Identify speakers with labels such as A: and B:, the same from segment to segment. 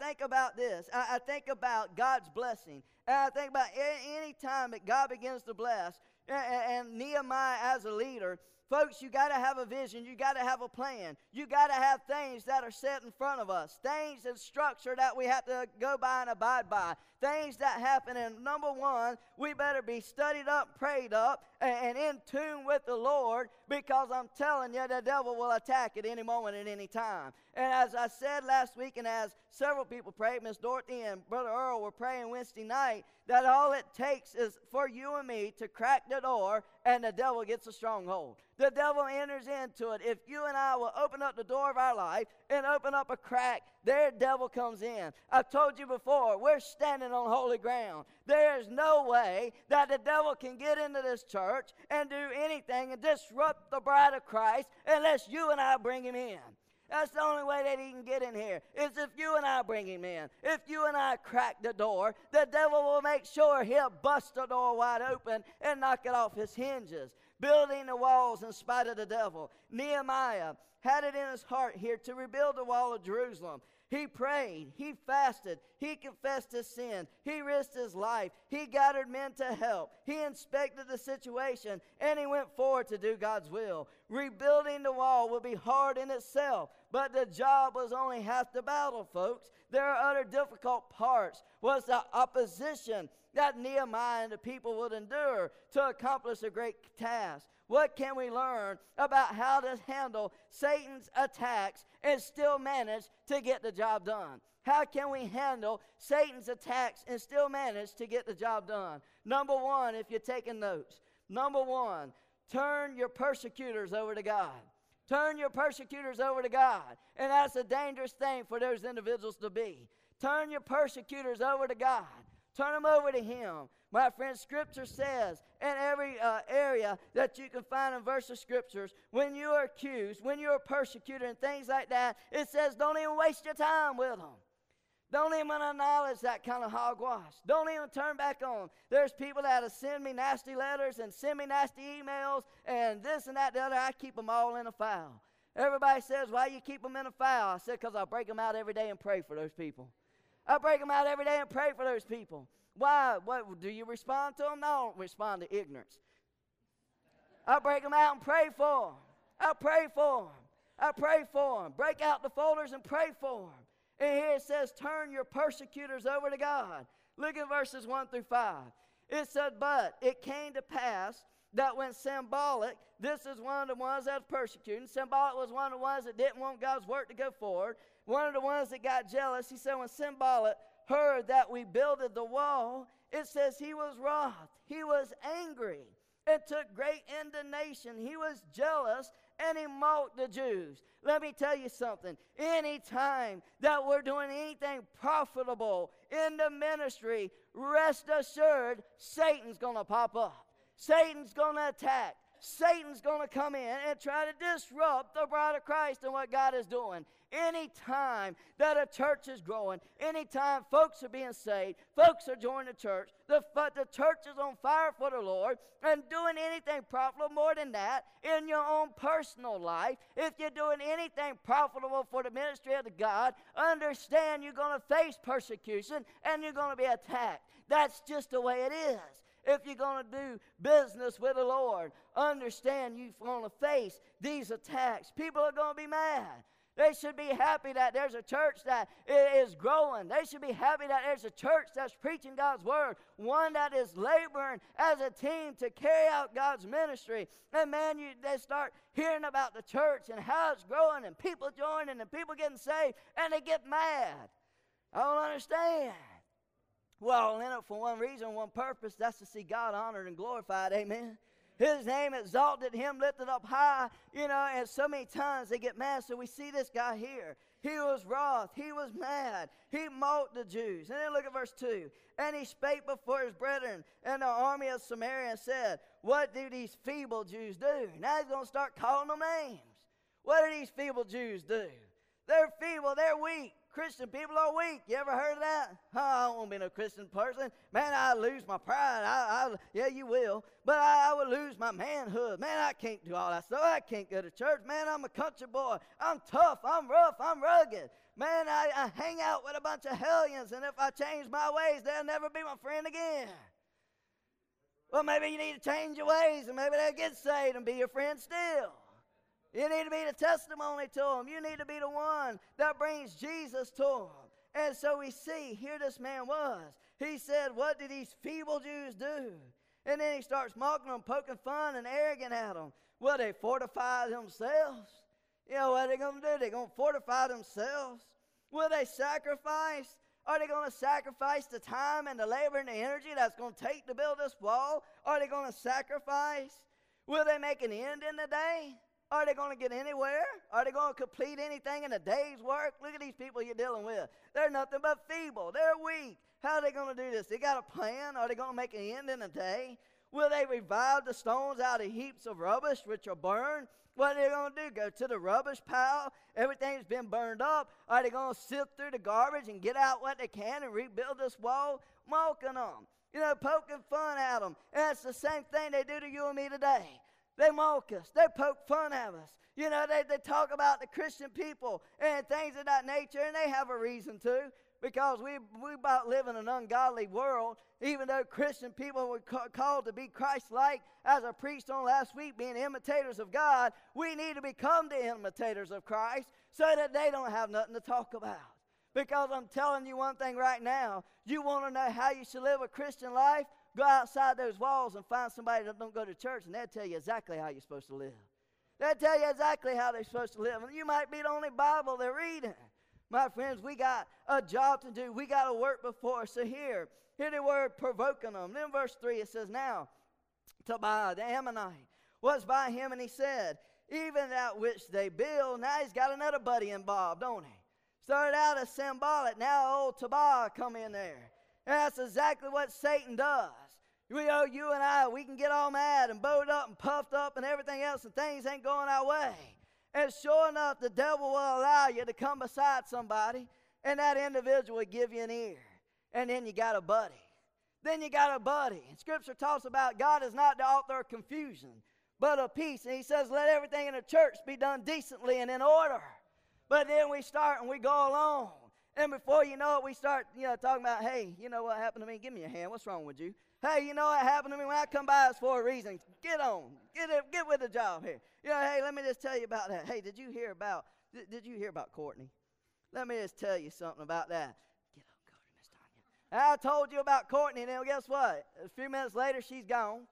A: think about this. I think about God's blessing. And I think about any time that God begins to bless, and Nehemiah as a leader, folks, you got to have a vision. You got to have a plan. You got to have things that are set in front of us, things and structure that we have to go by and abide by, things that happen. And number one, we better be studied up, prayed up, and in tune with the Lord, because I'm telling you, the devil will attack at any moment at any time. And as I said last week, and as several people prayed, Miss Dorothy and Brother Earl were praying Wednesday night, that all it takes is for you and me to crack the door, and the devil gets a stronghold. The devil enters into it. If you and I will open up the door of our life and open up a crack, there devil comes in. I've told you before, we're standing on holy ground. There's no way that the devil can get into this church and do anything and disrupt the bride of Christ unless you and I bring him in. That's the only way that he can get in here, is if you and I bring him in. If you and I crack the door, the devil will make sure he'll bust the door wide open and knock it off his hinges, building the walls in spite of the devil. Nehemiah had it in his heart here to rebuild the wall of Jerusalem. He prayed, he fasted, he confessed his sin, he risked his life, he gathered men to help, he inspected the situation, and he went forward to do God's will. Rebuilding the wall will be hard in itself, but the job was only half the battle, folks. There are other difficult parts. Was the opposition that Nehemiah and the people would endure to accomplish a great task. What can we learn about how to handle Satan's attacks and still manage to get the job done? How can we handle Satan's attacks and still manage to get the job done? Number one, if you're taking notes, number one, turn your persecutors over to God. Turn your persecutors over to God. And that's a dangerous thing for those individuals to be. Turn your persecutors over to God. Turn them over to him. My friend, Scripture says in every area that you can find in verse of Scriptures, when you are accused, when you're persecuted and things like that, it says don't even waste your time with them. Don't even acknowledge that kind of hogwash. Don't even turn back on. There's people that send me nasty letters and send me nasty emails and this and that, the other. I keep them all in a file. Everybody says, why you keep them in a file? I said, because I break them out every day and pray for those people. I break them out every day and pray for those people. Why? What, do you respond to them? No, I don't respond to ignorance. I break them out and pray for them. I pray for them. I pray for them. Break out the folders and pray for them. And here it says, turn your persecutors over to God. Look at verses 1 through 5. It said, but it came to pass that when Sanballat, this is one of the ones that was persecuting. Sanballat was one of the ones that didn't want God's work to go forward. One of the ones that got jealous. He said when Sanballat heard that we builded the wall, it says he was wroth. He was angry and took great indignation. He was jealous and he mocked the Jews. Let me tell you something. Anytime that we're doing anything profitable in the ministry, rest assured, Satan's going to pop up. Satan's going to attack. Satan's going to come in and try to disrupt the bride of Christ and what God is doing. Anytime that a church is growing, anytime folks are being saved, folks are joining the church, the church is on fire for the Lord, and doing anything profitable more than that in your own personal life, if you're doing anything profitable for the ministry of the God, understand you're going to face persecution and you're going to be attacked. That's just the way it is. If you're going to do business with the Lord, understand you're going to face these attacks. People are going to be mad. They should be happy that there's a church that is growing. They should be happy that there's a church that's preaching God's word, one that is laboring as a team to carry out God's ministry. And man, they start hearing about the church and how it's growing and people joining and people getting saved, and they get mad. I don't understand. Well, in it for one reason, one purpose, that's to see God honored and glorified, amen. His name exalted, him lifted up high, and so many times they get mad. So we see this guy here. He was wroth, he was mad, he mocked the Jews. And then look at verse 2. And he spake before his brethren and the army of Samaria and said, what do these feeble Jews do? Now he's going to start calling them names. What do these feeble Jews do? They're feeble, they're weak. Christian people are weak. You ever heard of that? Oh, I don't want to be no Christian person. Man, I lose my pride. Yeah, you will. But I would lose my manhood. Man, I can't do all that stuff. I can't go to church. Man, I'm a country boy. I'm tough. I'm rough. I'm rugged. Man, I hang out with a bunch of hellions, and if I change my ways, they'll never be my friend again. Well, maybe you need to change your ways, and maybe they'll get saved and be your friend still. You need to be the testimony to them. You need to be the one that brings Jesus to them. And so we see, here this man was. He said, what did these feeble Jews do? And then he starts mocking them, poking fun and arrogant at them. Will they fortify themselves? You know what they're going to do? They're going to fortify themselves. Will they sacrifice? Are they going to sacrifice the time and the labor and the energy that's going to take to build this wall? Are they going to sacrifice? Will they make an end in the day? Are they going to get anywhere? Are they going to complete anything in a day's work? Look at these people you're dealing with. They're nothing but feeble. They're weak. How are they going to do this? They got a plan. Are they going to make an end in a day? Will they revive the stones out of heaps of rubbish which are burned? What are they going to do? Go to the rubbish pile? Everything's been burned up. Are they going to sift through the garbage and get out what they can and rebuild this wall? Mocking them. You know, poking fun at them. And it's the same thing they do to you and me today. They mock us. They poke fun at us. You know, they talk about the Christian people and things of that nature, and they have a reason to, because we about live in an ungodly world. Even though Christian people were called to be Christ-like, as I preached on last week, being imitators of God, we need to become the imitators of Christ so that they don't have nothing to talk about. Because I'm telling you one thing right now, you want to know how you should live a Christian life? Go outside those walls and find somebody that don't go to church, and they'll tell you exactly how you're supposed to live. They'll tell you exactly how they're supposed to live. And you might be the only Bible they're reading. My friends, we got a job to do. We got to work before us. So hear the word provoking them. Then verse 3, it says, now Tobiah the Ammonite was by him, and he said, even that which they build. Now he's got another buddy involved, don't he? Started out as Sanballat. Now old Tobiah come in there. And that's exactly what Satan does. You know, you and I, we can get all mad and bowed up and puffed up and everything else, and things ain't going our way. And sure enough, the devil will allow you to come beside somebody, and that individual will give you an ear. And then you got a buddy. Then you got a buddy. And Scripture talks about God is not the author of confusion, but of peace. And he says, let everything in the church be done decently and in order. But then we start and we go along. And before you know it, we start, talking about, hey, you know what happened to me? Give me a hand. What's wrong with you? Hey, you know what happened to me? When I come by, it's for a reason. Get on. Get with the job here. Hey, let me just tell you about that. Hey, did you hear about Courtney? Let me just tell you something about that. Get on, go to Miss Tanya. I told you about Courtney, and then guess what? A few minutes later, she's gone.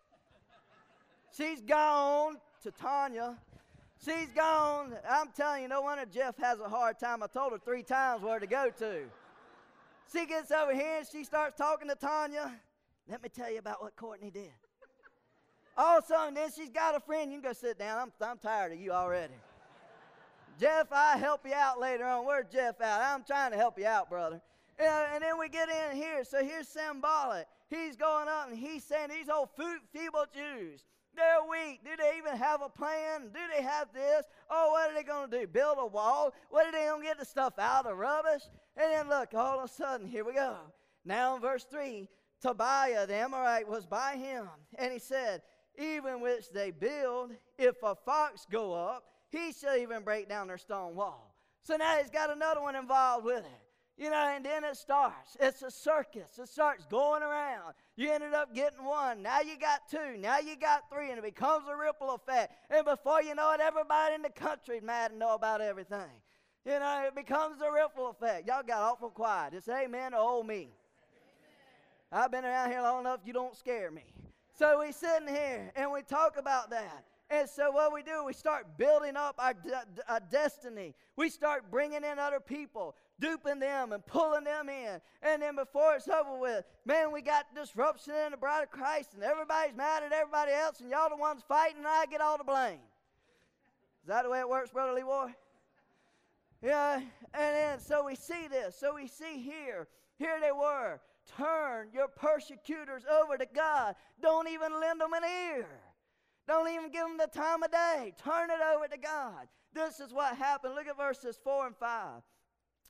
A: She's gone to Tanya. She's gone. I'm telling you, no wonder Jeff has a hard time. I told her 3 times where to go to. She gets over here and she starts talking to Tanya. Let me tell you about what Courtney did. All of a sudden, then she's got a friend. You can go sit down. I'm tired of you already. Jeff, I'll help you out later on. Where's Jeff at? I'm trying to help you out, brother. And then we get in here. So here's Sanballat. He's going up and he's saying these old feeble Jews, they're weak. Do they even have a plan? Do they have this? Oh, what are they going to do? Build a wall? What are they going to get the stuff out of rubbish? And then look, all of a sudden, here we go. Now in verse 3, Tobiah the Amorite was by him. And he said, even which they build, if a fox go up, he shall even break down their stone wall. So now he's got another one involved with it. And then it starts. It's a circus. It starts going around. You ended up getting 1. Now you got 2. Now you got 3. And it becomes a ripple effect. And before you know it, everybody in the country is mad and know about everything. It becomes a ripple effect. Y'all got awful quiet. Just amen or old me. Amen. I've been around here long enough, you don't scare me. So we sitting here and we talk about that. And so what we do, we start building up our destiny. We start bringing in other people, duping them and pulling them in. And then before it's over with, man, we got disruption in the bride of Christ, and everybody's mad at everybody else, and y'all the ones fighting, and I get all the blame. Is that the way it works, Brother Leroy? Yeah, and then so we see this. So we see here they were. Turn your persecutors over to God. Don't even lend them an ear. Don't even give them the time of day. Turn it over to God. This is what happened. Look at verses 4 and 5.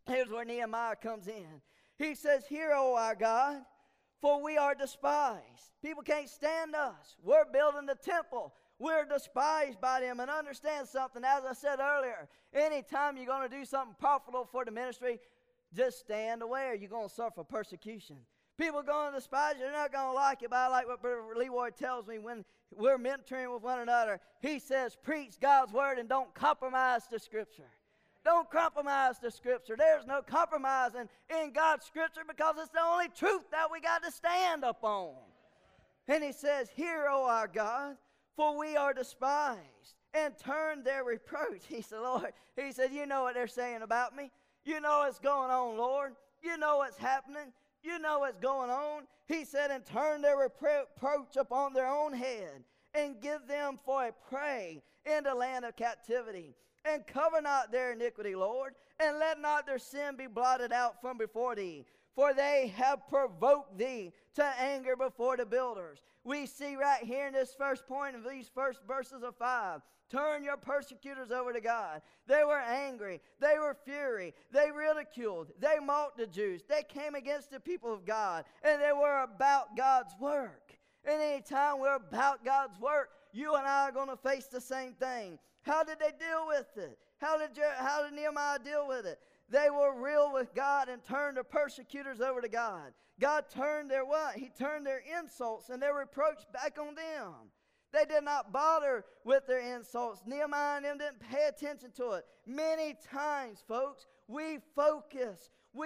A: Here's where Nehemiah comes in. He says, "Hear, O our God, for we are despised." People can't stand us. We're building the temple. We're despised by them. And understand something, as I said earlier, anytime you're going to do something profitable for the ministry, just stand aware. You're going to suffer persecution. People are going to despise you. They're not going to like it. But I like what Brother Leroy tells me when we're mentoring with one another. He says, preach God's word and don't compromise the Scripture. Don't compromise the Scripture. There's no compromising in God's Scripture because it's the only truth that we got to stand upon. And he says, "Hear, O our God, for we are despised, and turn their reproach." He said, Lord, he said, you know what they're saying about me. You know what's going on, Lord. You know what's happening. You know what's going on. He said, "And turn their reproach upon their own head, and give them for a prey in the land of captivity. And cover not their iniquity, Lord, and let not their sin be blotted out from before thee. For they have provoked thee to anger before the builders." We see right here in this first point of these first verses of 5. Turn your persecutors over to God. They were angry. They were fury. They ridiculed. They mocked the Jews. They came against the people of God. And they were about God's work. And anytime we're about God's work, you and I are going to face the same thing. How did they deal with it? How did Nehemiah deal with it? They were real with God and turned their persecutors over to God. God turned their what? He turned their insults and their reproach back on them. They did not bother with their insults. Nehemiah and them didn't pay attention to it. Many times, folks, we focus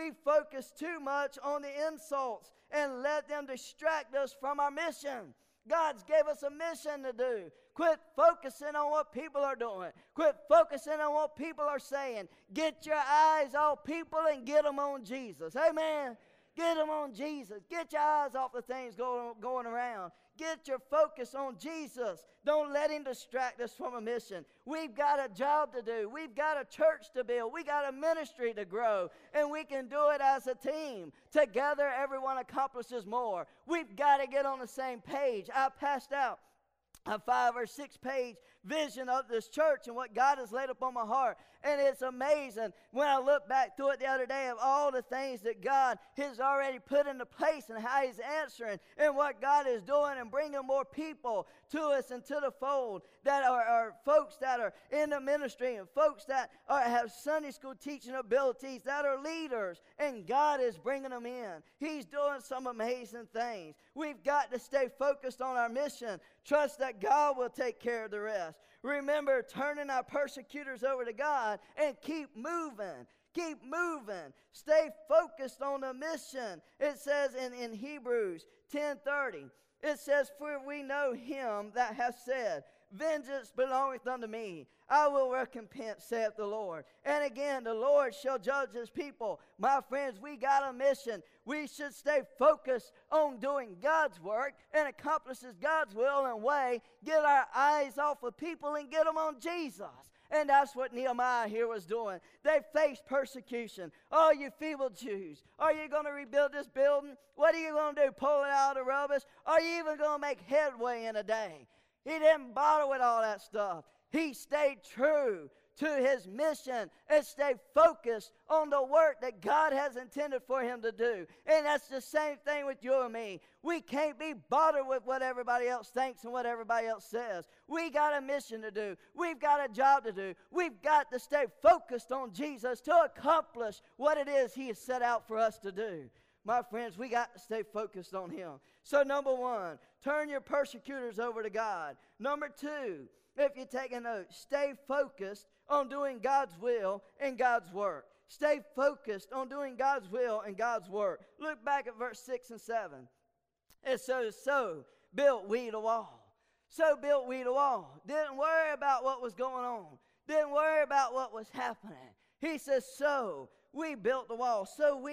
A: too much on the insults and let them distract us from our mission. God's gave us a mission to do. Quit focusing on what people are doing. Quit focusing on what people are saying. Get your eyes off people and get them on Jesus. Amen. Get them on Jesus. Get your eyes off the things going around. Get your focus on Jesus. Don't let him distract us from a mission. We've got a job to do. We've got a church to build. We got a ministry to grow. And we can do it as a team. Together, everyone accomplishes more. We've got to get on the same page. I passed out a 5 or 6 page vision of this church and what God has laid upon my heart. And it's amazing when I look back through it the other day of all the things that God has already put into place and how he's answering and what God is doing and bringing more people to us and to the fold that are folks that are in the ministry and folks that have Sunday school teaching abilities, that are leaders, and God is bringing them in. He's doing some amazing things. We've got to stay focused on our mission. Trust that God will take care of the rest. Remember, turning our persecutors over to God and keep moving. Keep moving. Stay focused on the mission. It says in Hebrews 10:30, it says, "For we know him that hath said, Vengeance belongeth unto me. I will recompense, saith the Lord. And again, the Lord shall judge his people." My friends, we got a mission. We should stay focused on doing God's work and accomplishes God's will and way. Get our eyes off of people and get them on Jesus. And that's what Nehemiah here was doing. They faced persecution. "Oh, you feeble Jews, are you going to rebuild this building? What are you going to do, pull it out of the rubbish? Are you even going to make headway in a day?" He didn't bother with all that stuff. He stayed true to his mission and stayed focused on the work that God has intended for him to do. And that's the same thing with you and me. We can't be bothered with what everybody else thinks and what everybody else says. We got a mission to do. We've got a job to do. We've got to stay focused on Jesus to accomplish what it is he has set out for us to do. My friends, we got to stay focused on him. So number 1, turn your persecutors over to God. Number 2, if you take a note, stay focused on doing God's will and God's work. Stay focused on doing God's will and God's work. Look back at verse 6 and 7. It says, "So built we the wall." So built we the wall. Didn't worry about what was going on. Didn't worry about what was happening. He says, so we built the wall.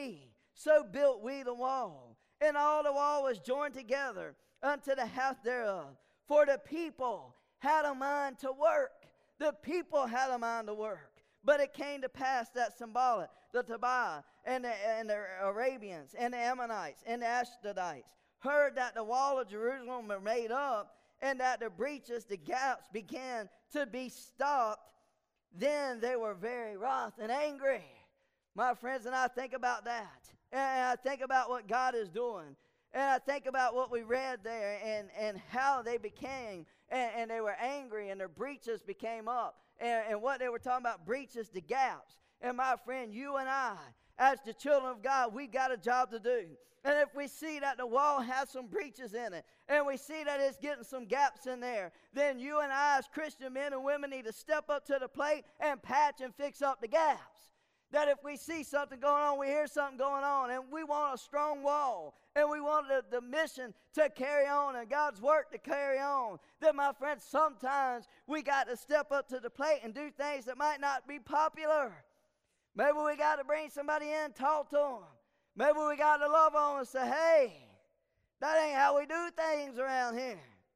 A: So built we the wall. And all the wall was joined together unto the house thereof. For the people had a mind to work. The people had a mind to work. But it came to pass that Sanballat, the Tobiah, and the Arabians, and the Ammonites, and the Ashdodites heard that the wall of Jerusalem were made up, and that the breaches, the gaps, began to be stopped. Then they were very wroth and angry. My friends, and I think about that. And I think about what God is doing. And I think about what we read there and how they became, and they were angry, and their breaches became up. And what they were talking about, breaches to gaps. And my friend, you and I, as the children of God, we got a job to do. And if we see that the wall has some breaches in it, and we see that it's getting some gaps in there, then you and I as Christian men and women need to step up to the plate and patch and fix up the gaps. That if we see something going on, we hear something going on, and we want a strong wall, and we want the mission to carry on and God's work to carry on, then, my friends, sometimes we got to step up to the plate and do things that might not be popular. Maybe we got to bring somebody in and talk to them. Maybe we got to love on them and say, hey, that ain't how we do things around here.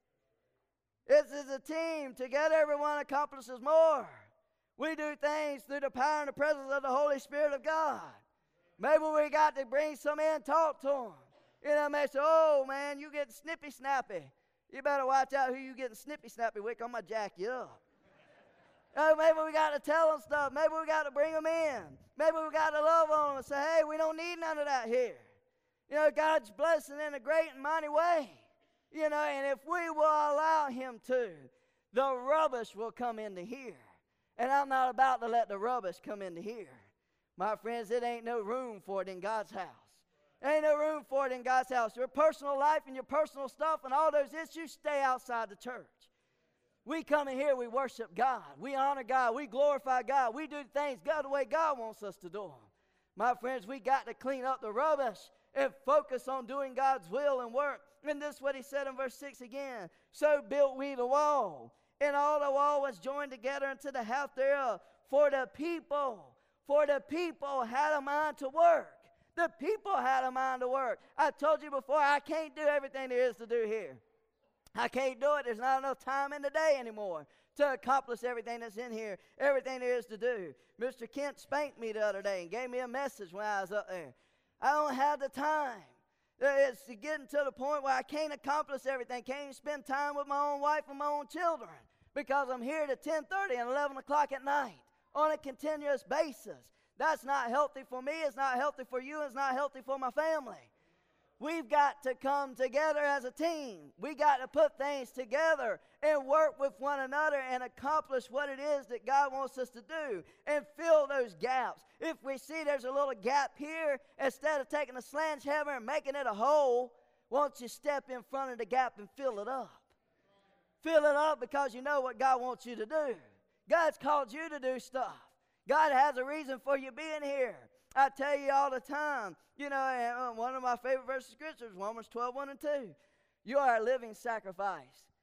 A: This is a team. Together, everyone accomplishes more. We do things through the power and the presence of the Holy Spirit of God. Maybe we got to bring some in and talk to them. You know, they say, oh, man, you getting snippy-snappy. You better watch out who you getting snippy-snappy with. I'm going to jack you up. Maybe we got to tell them stuff. Maybe we got to bring them in. Maybe we got to love on them and say, hey, we don't need none of that here. You know, God's blessing in a great and mighty way. You know, and if we will allow him to, the rubbish will come into here. And I'm not about to let the rubbish come into here. My friends, it ain't no room for it in God's house. Ain't no room for it in God's house. Your personal life and your personal stuff and all those issues, stay outside the church. We come in here, we worship God. We honor God. We glorify God. We do things God the way God wants us to do them. My friends, we got to clean up the rubbish and focus on doing God's will and work. And this is what he said in verse 6 again. So built we the wall, and all the wall was joined together into the half thereof. For the people had a mind to work. The people had a mind to work. I told you before, I can't do everything there is to do here. I can't do it. There's not enough time in the day anymore to accomplish everything that's in here, everything there is to do. Mr. Kent spanked me the other day and gave me a message when I was up there. I don't have the time. It's getting to the point where I can't accomplish everything, can't even spend time with my own wife and my own children because I'm here to 10:30 and 11 o'clock at night on a continuous basis. That's not healthy for me. It's not healthy for you. It's not healthy for my family. We've got to come together as a team. We got to put things together and work with one another and accomplish what it is that God wants us to do and fill those gaps. If we see there's a little gap here, instead of taking a sledgehammer and making it a hole, won't you step in front of the gap and fill it up? Fill it up because you know what God wants you to do. God's called you to do stuff. God has a reason for you being here. I tell you all the time, you know, one of my favorite verses of Scripture is Romans 12:1-2. You are a living sacrifice.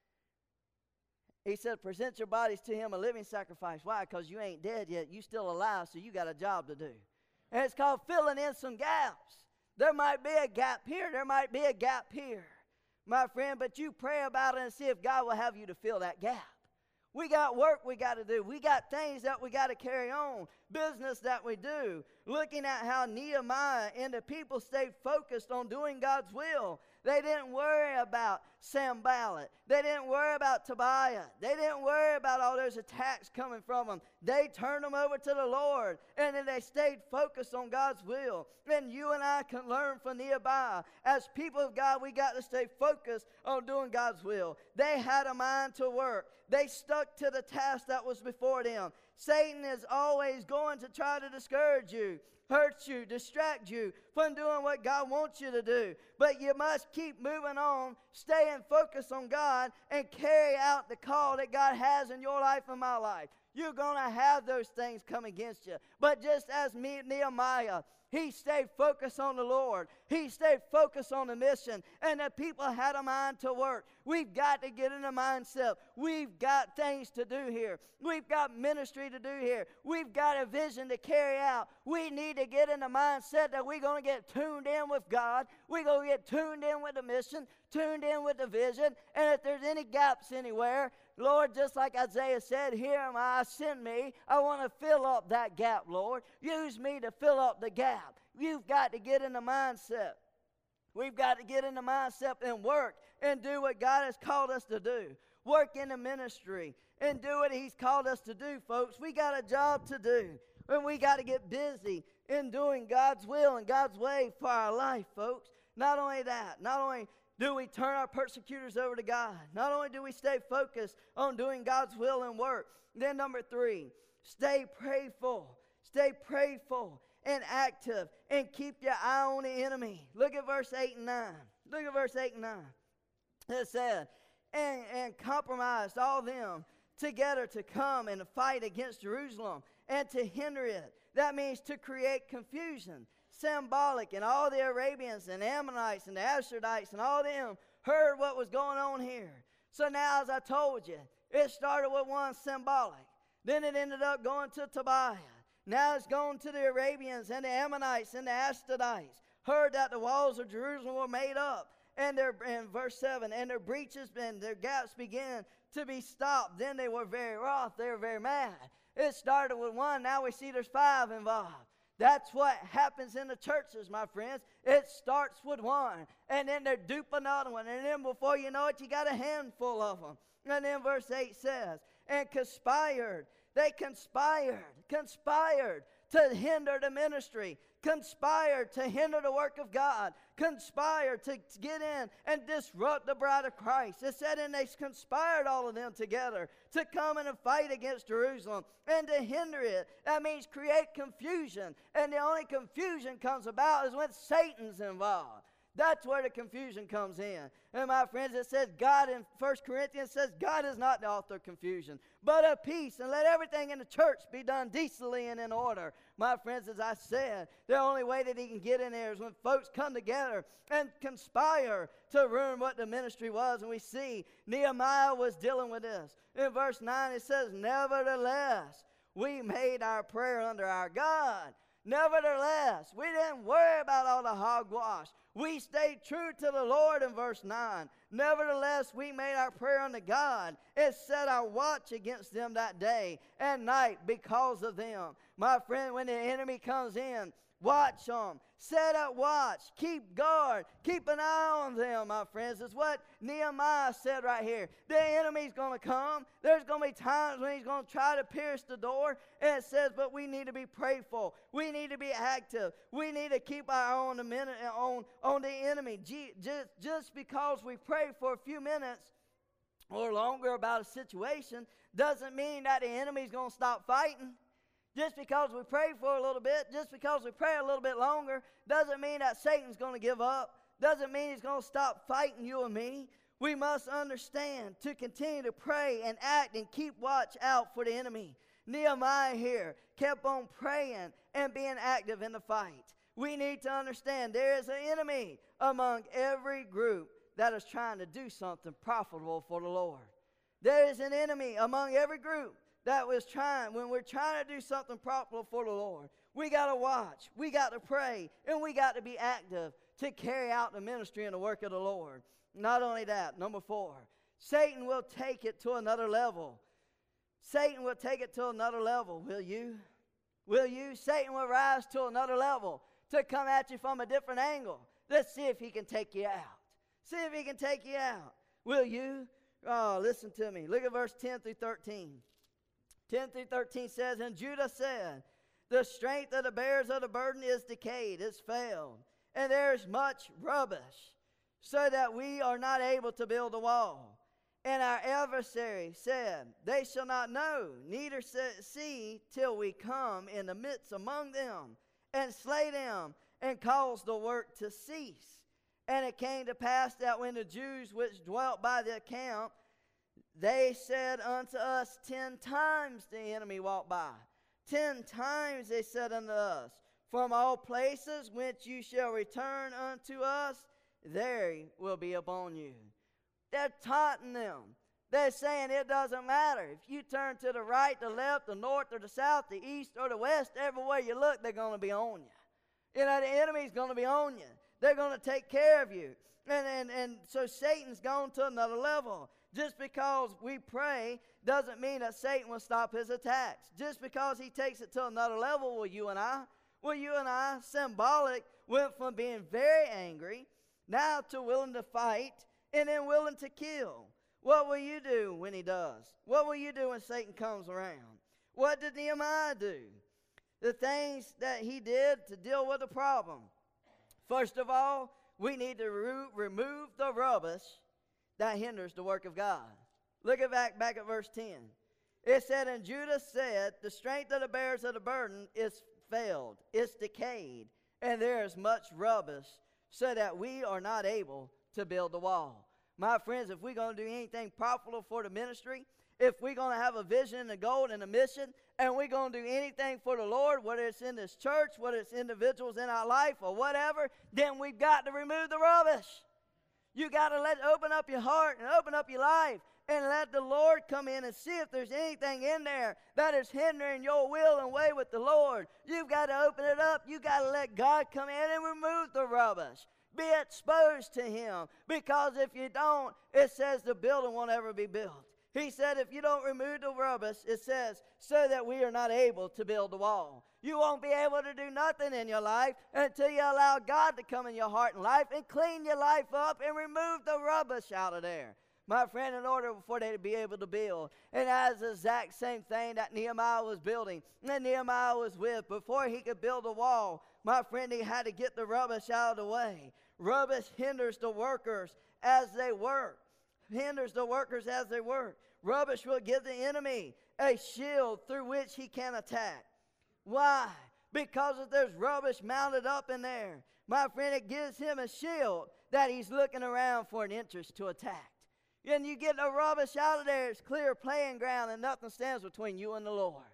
A: He said, present your bodies to him a living sacrifice. Why? Because you ain't dead yet. You still alive, so you got a job to do. And it's called filling in some gaps. There might be a gap here. There might be a gap here, my friend, but you pray about it and see if God will have you to fill that gap. We got work we got to do. We got things that we got to carry on, business that we do. Looking at how Nehemiah and the people stayed focused on doing God's will. They didn't worry about Sanballat. They didn't worry about Tobiah. They didn't worry about all those attacks coming from them. They turned them over to the Lord, and then they stayed focused on God's will. And you and I can learn from Nehemiah. As people of God, we got to stay focused on doing God's will. They had a mind to work. They stuck to the task that was before them. Satan is always going to try to discourage you, hurt you, distract you from doing what God wants you to do. But you must keep moving on, staying focused on God, and carry out the call that God has in your life and my life. You're going to have those things come against you. But just as Nehemiah, he stayed focused on the Lord. He stayed focused on the mission. And the people had a mind to work. We've got to get in the mindset. We've got things to do here. We've got ministry to do here. We've got a vision to carry out. We need to get in the mindset that we're going to get tuned in with God. We're going to get tuned in with the mission, tuned in with the vision. And if there's any gaps anywhere, Lord, just like Isaiah said, here am I, send me. I want to fill up that gap, Lord. Use me to fill up the gap. You've got to get in the mindset. We've got to get in the mindset and work and do what God has called us to do. Work in the ministry and do what he's called us to do, folks. We got a job to do. And we got to get busy in doing God's will and God's way for our life, folks. Not only that, not only do we turn our persecutors over to God, not only do we stay focused on doing God's will and work, then number 3, stay prayerful. Stay prayerful and active and keep your eye on the enemy. Look at verse 8 and 9. Look at verse 8 and 9. It said, and compromised all them together to come and to fight against Jerusalem and to hinder it. That means to create confusion. Symbolic, and all the Arabians and Ammonites and the Asherites and all them heard what was going on here. So now, as I told you, it started with one symbolic. Then it ended up going to Tobiah. Now it's going to the Arabians and the Ammonites and the Ashdodites. Heard that the walls of Jerusalem were made up. And in verse 7, and their breaches and their gaps began to be stopped. Then they were very wroth. They were very mad. It started with one. Now we see there's 5 involved. That's what happens in the churches, my friends. It starts with one, and then they dupe another one, and then before you know it, you got a handful of them. And then verse 8 says, and conspired. They conspired to hinder the ministry, conspired to hinder the work of God, conspired to get in and disrupt the bride of Christ. It said, and they conspired all of them together to come in and fight against Jerusalem and to hinder it. That means create confusion. And the only confusion comes about is when Satan's involved. That's where the confusion comes in. And my friends, it says God in 1 Corinthians says God is not the author of confusion, but of peace. And let everything in the church be done decently and in order. My friends, as I said, the only way that he can get in there is when folks come together and conspire to ruin what the ministry was. And we see Nehemiah was dealing with this. In verse 9 it says, nevertheless, we made our prayer unto our God. Nevertheless, we didn't worry about all the hogwash. We stayed true to the Lord in verse 9. Nevertheless, we made our prayer unto God and set our watch against them that day and night because of them. My friend, when the enemy comes in, watch them. Set up watch. Keep guard. Keep an eye on them, my friends. It's what Nehemiah said right here. The enemy's going to come. There's going to be times when he's going to try to pierce the door. And it says, but we need to be prayerful. We need to be active. We need to keep our eye on the enemy. Just because we pray for a few minutes or longer about a situation doesn't mean that the enemy's going to stop fighting. Just because we pray for a little bit, just because we pray a little bit longer, doesn't mean that Satan's going to give up. Doesn't mean he's going to stop fighting you and me. We must understand to continue to pray and act and keep watch out for the enemy. Nehemiah here kept on praying and being active in the fight. We need to understand there is an enemy among every group that is trying to do something profitable for the Lord. There is an enemy among every group that was trying, when we're trying to do something profitable for the Lord, we got to watch, we got to pray, and we got to be active to carry out the ministry and the work of the Lord. Not only that, number 4, Satan will take it to another level. Satan will take it to another level. Will you? Will you? Satan will rise to another level to come at you from a different angle. Let's see if he can take you out. See if he can take you out. Will you? Oh, listen to me. Look at verse 10 through 13. 10 through 13 says, and Judah said, the strength of the bearers of the burden is decayed, is failed, and there is much rubbish, so that we are not able to build a wall. And our adversary said, they shall not know, neither see till we come in the midst among them, and slay them, and cause the work to cease. And it came to pass that when the Jews which dwelt by the camp, they said unto us, 10 times the enemy walked by. 10 times they said unto us, from all places whence you shall return unto us, there will be upon you. They're taunting them. They're saying it doesn't matter. If you turn to the right, the left, the north, or the south, the east, or the west, everywhere you look, they're going to be on you. You know, the enemy's going to be on you. They're going to take care of you. And so Satan's gone to another level. Just because we pray doesn't mean that Satan will stop his attacks. Just because he takes it to another level, will you and I, symbolic, went from being very angry now to willing to fight and then willing to kill. What will you do when he does? What will you do when Satan comes around? What did Nehemiah do? the things that he did to deal with the problem. First of all, we need to remove the rubbish that hinders the work of God. Look at back at verse 10. It said, and Judah said, the strength of the bearers of the burden is failed, it's decayed, and there is much rubbish, so that we are not able to build the wall. My friends, if we're going to do anything profitable for the ministry, if we're going to have a vision and a goal and a mission, and we're going to do anything for the Lord, whether it's in this church, whether it's individuals in our life or whatever, then we've got to remove the rubbish. You got to open up your heart and open up your life and let the Lord come in and see if there's anything in there that is hindering your will and way with the Lord. You've got to open it up. You've got to let God come in and remove the rubbish. Be exposed to Him, because if you don't, it says the building won't ever be built. He said if you don't remove the rubbish, it says, so that we are not able to build the wall. You won't be able to do nothing in your life until you allow God to come in your heart and life and clean your life up and remove the rubbish out of there. My friend, in order for they to be able to build. And that's the exact same thing that Nehemiah was building. And Nehemiah was with. Before he could build a wall, my friend, he had to get the rubbish out of the way. Rubbish hinders the workers as they work. Hinders the workers as they work. Rubbish will give the enemy a shield through which he can attack. Why? Because if there's rubbish mounted up in there, my friend, it gives him a shield that he's looking around for an interest to attack. And you get the rubbish out of there, it's clear playing ground, and nothing stands between you and the Lord.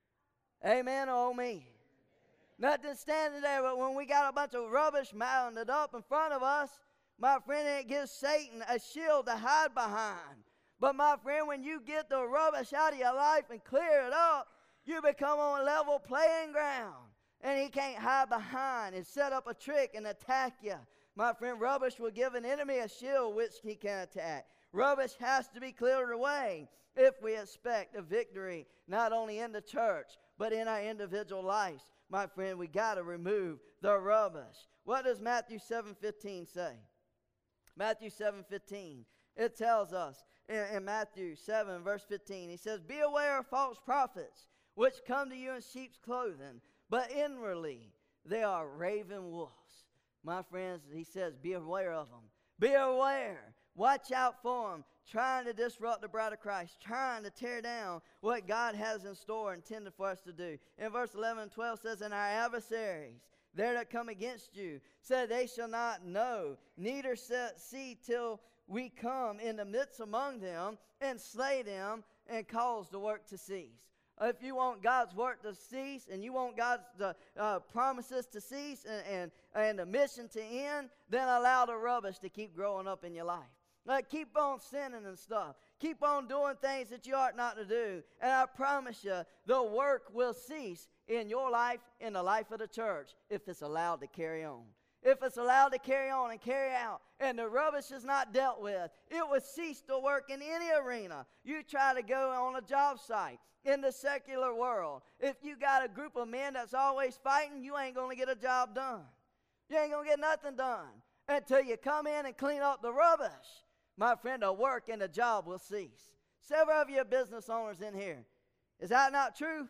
A: Amen, oh me. Nothing standing there, but when we got a bunch of rubbish mounted up in front of us, my friend, it gives Satan a shield to hide behind. But my friend, when you get the rubbish out of your life and clear it up, you become on level playing ground. And he can't hide behind and set up a trick and attack you. My friend, rubbish will give an enemy a shield which he can attack. Rubbish has to be cleared away if we expect a victory, not only in the church, but in our individual lives. My friend, we got to remove the rubbish. What does Matthew 7:15 say? Matthew 7:15. It tells us in Matthew 7, verse 15, he says, be aware of false prophets, which come to you in sheep's clothing, but inwardly they are raven wolves. My friends, he says, be aware of them. Be aware. Watch out for them, trying to disrupt the bride of Christ, trying to tear down what God has in store and intended for us to do. In verse 11 and 12 says, and our adversaries, they that come against you, said they shall not know, neither see till we come in the midst among them and slay them and cause the work to cease. If you want God's work to cease and you want God's promises to cease and the mission to end, then allow the rubbish to keep growing up in your life. Like, keep on sinning and stuff. Keep on doing things that you ought not to do. And I promise you, the work will cease in your life, in the life of the church, if it's allowed to carry on. If it's allowed to carry on and carry out, and the rubbish is not dealt with, it will cease to work in any arena. You try to go on a job site in the secular world. If you got a group of men that's always fighting, you ain't going to get a job done. You ain't going to get nothing done until you come in and clean up the rubbish. My friend, the work and the job will cease. Several of you are business owners in here. Is that not true?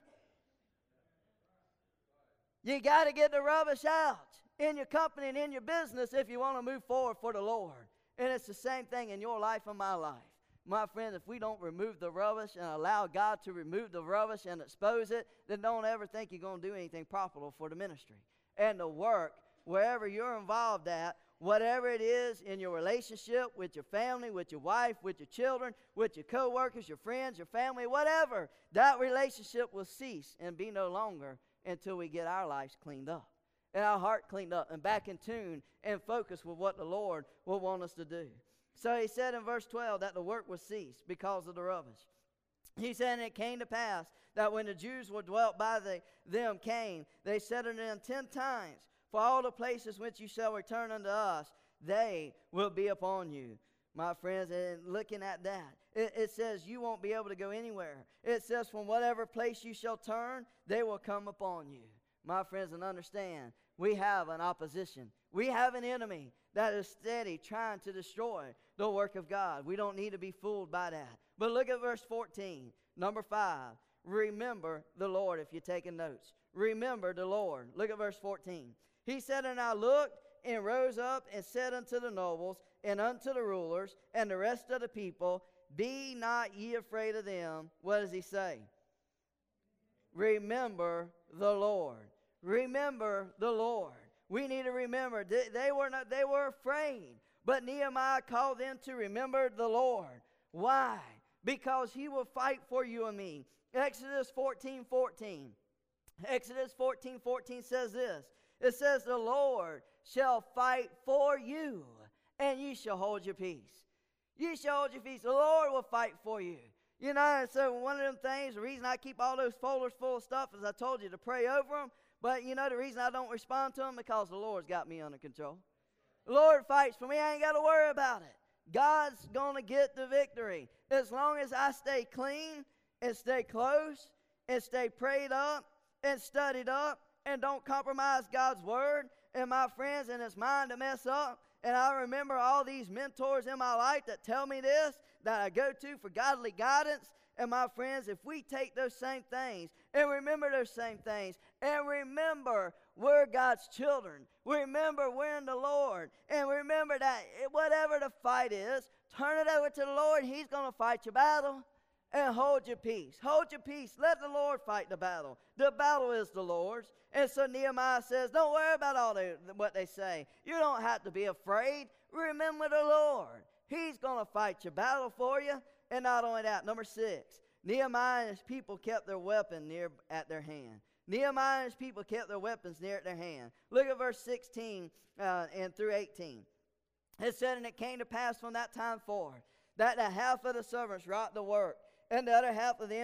A: You got to get the rubbish out in your company and in your business if you want to move forward for the Lord. And it's the same thing in your life and my life. My friend, if we don't remove the rubbish and allow God to remove the rubbish and expose it, then don't ever think you're going to do anything profitable for the ministry. And the work, wherever you're involved at, whatever it is in your relationship with your family, with your wife, with your children, with your co-workers, your friends, your family, whatever, that relationship will cease and be no longer until we get our lives cleaned up. And our heart cleaned up and back in tune and focused with what the Lord will want us to do. So he said in verse 12 that the work was ceased because of the rubbish. He said, and it came to pass that when the Jews were dwelt by them came, they said unto them 10 times, for all the places which you shall return unto us, they will be upon you. My friends, and looking at that, it says you won't be able to go anywhere. It says from whatever place you shall turn, they will come upon you. My friends, and understand, we have an opposition. We have an enemy that is steady trying to destroy the work of God. We don't need to be fooled by that. But look at verse 14, number 5. Remember the Lord, if you're taking notes. remember the Lord. Look at verse 14. He said, and I looked and rose up and said unto the nobles and unto the rulers and the rest of the people, be not ye afraid of them. What does he say? Remember the Lord. Remember the Lord. We need to remember. They were afraid. But Nehemiah called them to remember the Lord. Why? Because he will fight for you and me. Exodus 14:14. Exodus 14:14 says this. It says, the Lord shall fight for you, and ye shall hold your peace. Ye shall hold your peace. The Lord will fight for you. You know, so one of them things, the reason I keep all those folders full of stuff is I told you to pray over them. But, you know, the reason I don't respond to them because the Lord's got me under control. The Lord fights for me. I ain't got to worry about it. God's going to get the victory. As long as I stay clean and stay close and stay prayed up and studied up and don't compromise God's word. And my friends, and it's mine to mess up. And I remember all these mentors in my life that tell me this, that I go to for godly guidance. And my friends, if we take those same things and remember those same things and remember we're God's children, remember we're in the Lord, and remember that whatever the fight is, turn it over to the Lord. He's going to fight your battle. And hold your peace. Hold your peace. Let the Lord fight the battle. The battle is the Lord's. And so Nehemiah says, don't worry about what they say. You don't have to be afraid. Remember the Lord. He's going to fight your battle for you. And not only that, number 6, Nehemiah and his people kept their weapon near at their hand. Nehemiah and his people kept their weapons near at their hand. Look at verse 16 and through 18. It said, and it came to pass from that time forward that the half of the servants wrought the work, and the other half of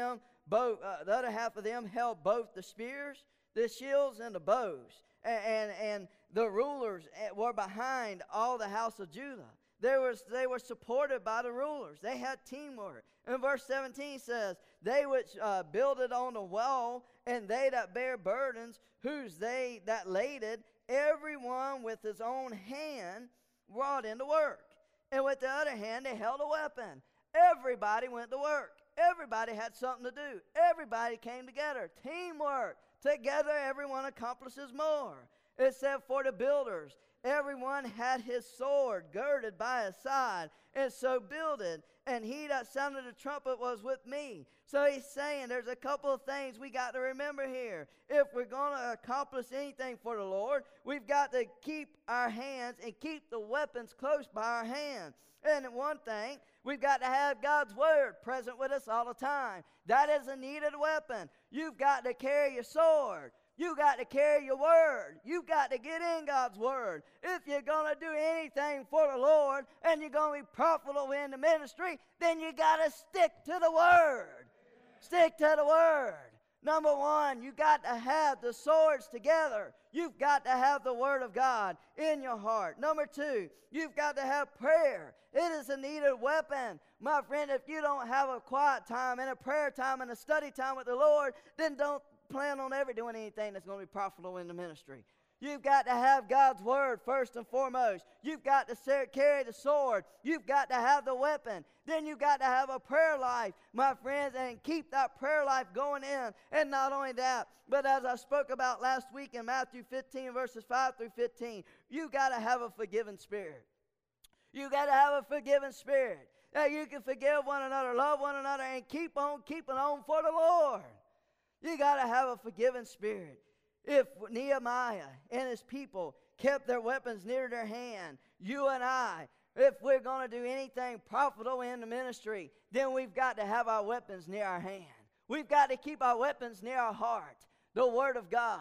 A: them held both the spears, the shields, and the bows. And the rulers were behind all the house of Judah. They were supported by the rulers. They had teamwork. And verse 17 says, they which builded on the wall, and they that bear burdens, whose they that laded, every one with his own hand wrought in the work. And with the other hand they held a weapon. Everybody went to work. Everybody had something to do. Everybody came together. Teamwork. Together everyone accomplishes more. It said for the builders, everyone had his sword girded by his side, and so builded. And he that sounded the trumpet was with me. So he's saying there's a couple of things we got to remember here. If we're going to accomplish anything for the Lord, we've got to keep our hands and keep the weapons close by our hands. And one thing, we've got to have God's word present with us all the time. That is a needed weapon. You've got to carry your sword. You got to carry your word. You got to get in God's word. If you're going to do anything for the Lord and you're going to be profitable in the ministry, then you got to stick to the word. Stick to the word. Number 1, you got to have the swords together. You've got to have the word of God in your heart. Number 2, you've got to have prayer. It is a needed weapon. My friend, if you don't have a quiet time and a prayer time and a study time with the Lord, then don't plan on ever doing anything that's going to be profitable in the ministry. You've got to have God's word first and foremost. You've got to carry the sword. You've got to have the weapon. Then you've got to have a prayer life, my friends, and keep that prayer life going in. And not only that, but as I spoke about last week in Matthew 15, verses 5 through 15, you got to have a forgiving spirit. You got to have a forgiving spirit. That you can forgive one another, love one another, and keep on keeping on for the Lord. You got to have a forgiving spirit. If Nehemiah and his people kept their weapons near their hand, you and I, if we're going to do anything profitable in the ministry, then we've got to have our weapons near our hand. We've got to keep our weapons near our heart. The Word of God,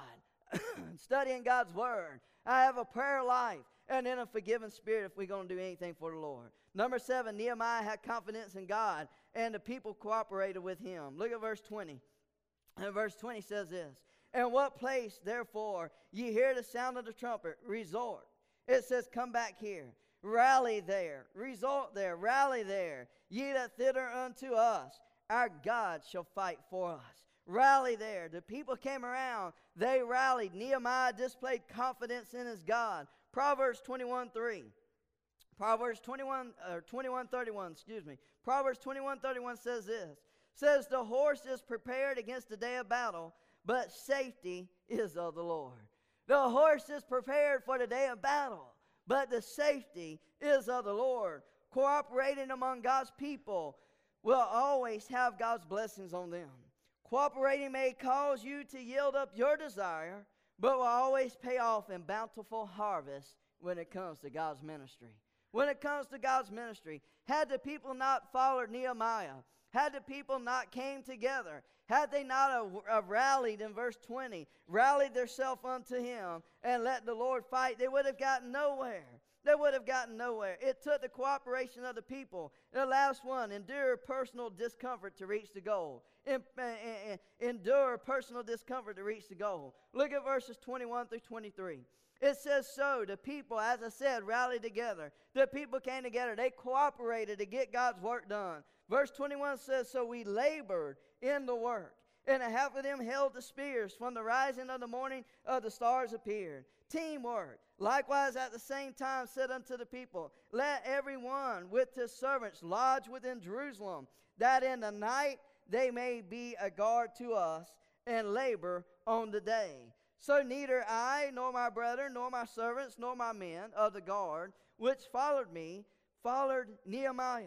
A: studying God's Word. I have a prayer life and then a forgiving spirit if we're going to do anything for the Lord. Number 7, Nehemiah had confidence in God and the people cooperated with him. Look at verse 20. And verse 20 says this. In what place, therefore, ye hear the sound of the trumpet, resort. It says, come back here. Rally there. Resort there. Rally there. Ye that thither unto us, our God shall fight for us. Rally there. The people came around. They rallied. Nehemiah displayed confidence in his God. Proverbs 21:3. Proverbs 21:31, excuse me. Proverbs 21:31 says this. Says, the horse is prepared against the day of battle, but safety is of the Lord. The horse is prepared for the day of battle, but the safety is of the Lord. Cooperating among God's people will always have God's blessings on them. Cooperating may cause you to yield up your desire, but will always pay off in bountiful harvest when it comes to God's ministry. When it comes to God's ministry, had the people not followed Nehemiah, had the people not came together, had they not rallied in verse 20, rallied themselves unto him and let the Lord fight, they would have gotten nowhere. They would have gotten nowhere. It took the cooperation of the people. The last one, endure personal discomfort to reach the goal. Endure personal discomfort to reach the goal. Look at verses 21 through 23. It says, so the people, as I said, rallied together. The people came together. They cooperated to get God's work done. Verse 21 says, so we labored in the work, and half of them held the spears. From the rising of the morning, the stars appeared. Teamwork. Likewise, at the same time, said unto the people, let every one with his servants lodge within Jerusalem, that in the night they may be a guard to us, and labor on the day. So neither I, nor my brethren, nor my servants, nor my men of the guard, which followed me, followed Nehemiah,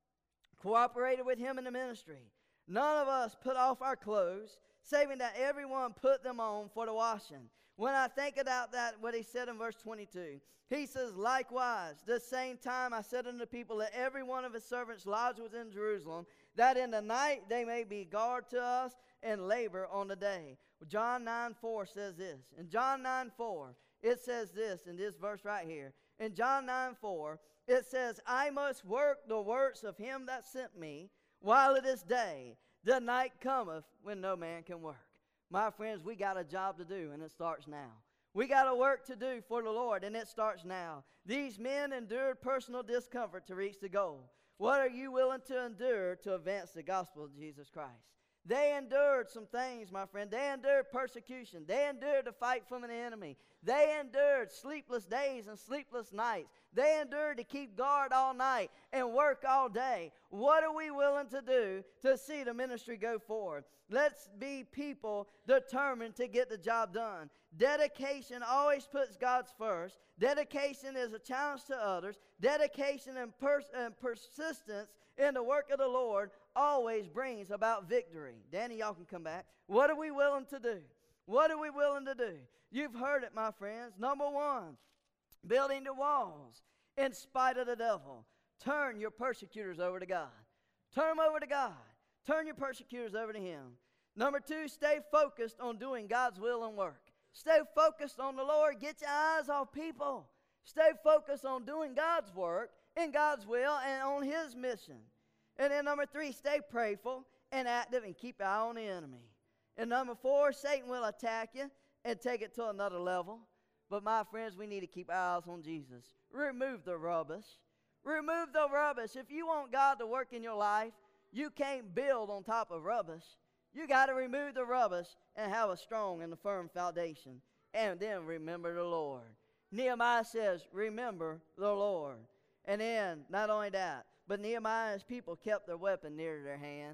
A: cooperated with him in the ministry. None of us put off our clothes, saving that everyone put them on for the washing. When I think about that, what he said in verse 22, he says, likewise, the same time I said unto the people, let every one of his servants lodge within Jerusalem, that in the night they may be guard to us and labor on the day. John 9:4 says this. In John 9:4, it says this in this verse right here. In John 9:4, it says, I must work the works of him that sent me while it is day. The night cometh when no man can work. My friends, we got a job to do, and it starts now. We got a work to do for the Lord, and it starts now. These men endured personal discomfort to reach the goal. What are you willing to endure to advance the gospel of Jesus Christ? They endured some things, my friend. They endured persecution. They endured to fight from an enemy. They endured sleepless days and sleepless nights. They endured to keep guard all night and work all day. What are we willing to do to see the ministry go forward? Let's be people determined to get the job done. Dedication always puts God first. Dedication is a challenge to others. Dedication and persistence in the work of the Lord always brings about victory. Danny, y'all can come back. What are we willing to do? What are we willing to do? You've heard it, my friends. Number one, building the walls in spite of the devil. Turn your persecutors over to God. Turn them over to God. Turn your persecutors over to him. Number two, stay focused on doing God's will and work. Stay focused on the Lord. Get your eyes off people. Stay focused on doing God's work in God's will and on his mission. And then number three, stay prayerful and active and keep your eye on the enemy. And number four, Satan will attack you and take it to another level. But my friends, we need to keep our eyes on Jesus. Remove the rubbish. Remove the rubbish. If you want God to work in your life, you can't build on top of rubbish. You got to remove the rubbish and have a strong and a firm foundation. And then remember the Lord. Nehemiah says, remember the Lord. And then, not only that, but Nehemiah's people kept their weapon near to their hand.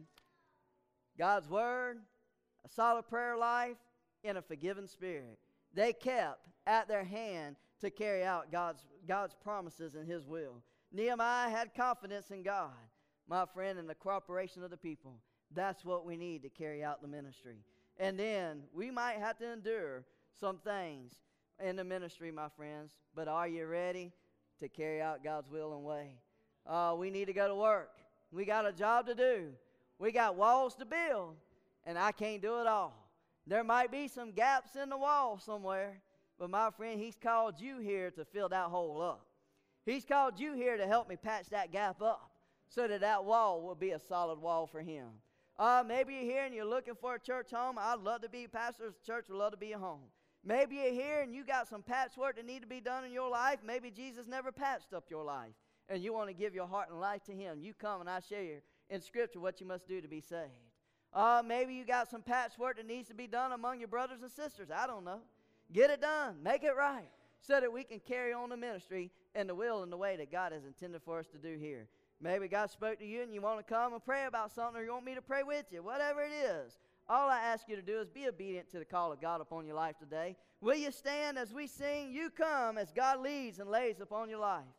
A: God's word, a solid prayer life, and a forgiving spirit. They kept at their hand to carry out God's promises and his will. Nehemiah had confidence in God, my friend, and the cooperation of the people. That's what we need to carry out the ministry. And then we might have to endure some things in the ministry, my friends. But are you ready to carry out God's will and way? We need to go to work. We got a job to do. We got walls to build, and I can't do it all. There might be some gaps in the wall somewhere, but my friend, he's called you here to fill that hole up. He's called you here to help me patch that gap up so that that wall will be a solid wall for him. Maybe you're here and you're looking for a church home. I'd love to be a pastor. The church would love to be a home. Maybe you're here and you got some patchwork that need to be done in your life. Maybe Jesus never patched up your life, and you want to give your heart and life to him. You come and I share in Scripture what you must do to be saved. Maybe you got some patchwork that needs to be done among your brothers and sisters. I don't know. Get it done. Make it right so that we can carry on the ministry and the will and the way that God has intended for us to do here. Maybe God spoke to you and you want to come and pray about something, or you want me to pray with you. Whatever it is, all I ask you to do is be obedient to the call of God upon your life today. Will you stand as we sing, "You Come," as God leads and lays upon your life?